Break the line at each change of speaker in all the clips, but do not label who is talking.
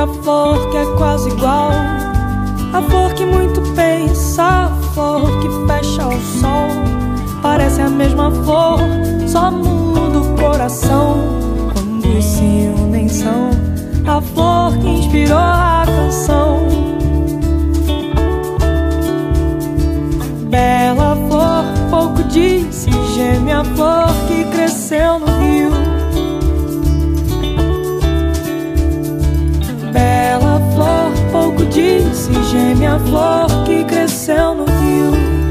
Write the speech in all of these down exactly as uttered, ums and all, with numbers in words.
outra flor que é quase igual, a flor que muito pensa, a flor que fecha ao sol. Parece a mesma flor, só muda o coração. Quando se unem são a flor que inspirou a canção. Bela flor, pouco disse, geme a flor que cresceu no rio. Bela flor, pouco disse, geme a flor que cresceu no rio.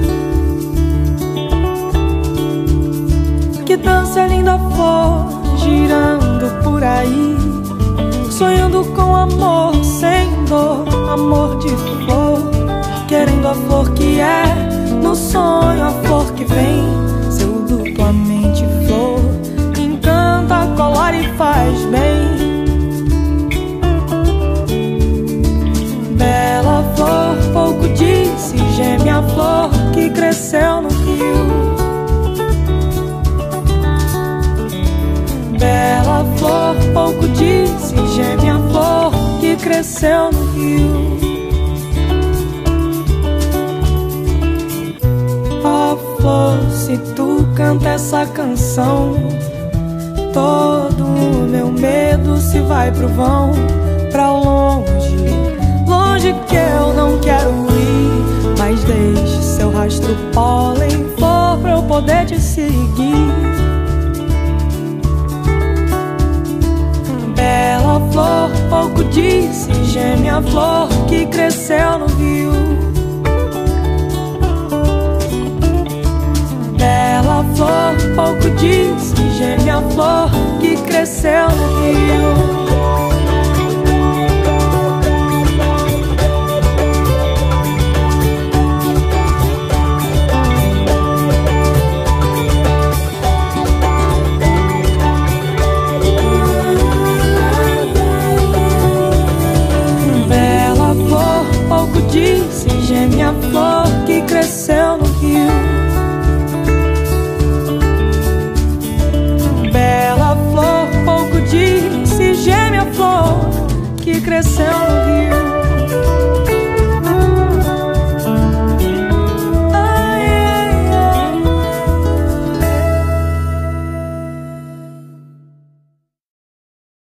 Que dança linda flor, girando por aí, sonhando com amor, sem dor, amor de flor. Querendo a flor que é, no sonho a flor que vem, seu duplamente flor, encanta, colore e faz bem. Bela flor, pouco disse, geme a flor que cresceu no rio. Bela flor, pouco disse, geme a flor que cresceu no rio. Ó flor, se tu canta essa canção, todo o meu medo se vai pro vão, pra longe, longe que eu não quero ir. Mas deixe seu rastro pólen, flor, pra eu poder te seguir. Bela flor, pouco disse, geme a flor que cresceu no rio. Bela flor, pouco disse, geme a flor que cresceu no rio. Disse, geme a flor que cresceu no rio. Bela flor, pouco disse, geme a flor que cresceu